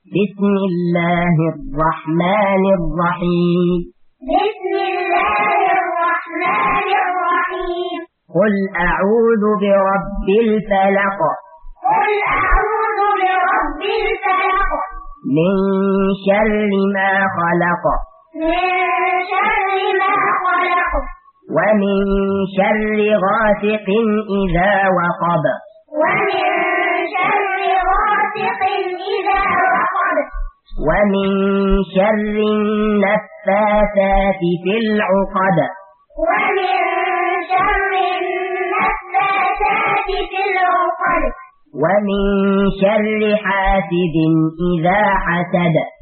بسم الله الرحمن الرحيم. بسم الله الرحمن الرحيم. قل أعوذ برب الفلق. قل أعوذ برب الفلق. من شر ما خلق. من شر ما خلق. ومن شر غاسق إذا وقب. ومن شر غاسق إذا وقب. ومن شر النفاثات في العقد. ومن شر النفاثات في العقد. ومن شر حاسد إذا حسد.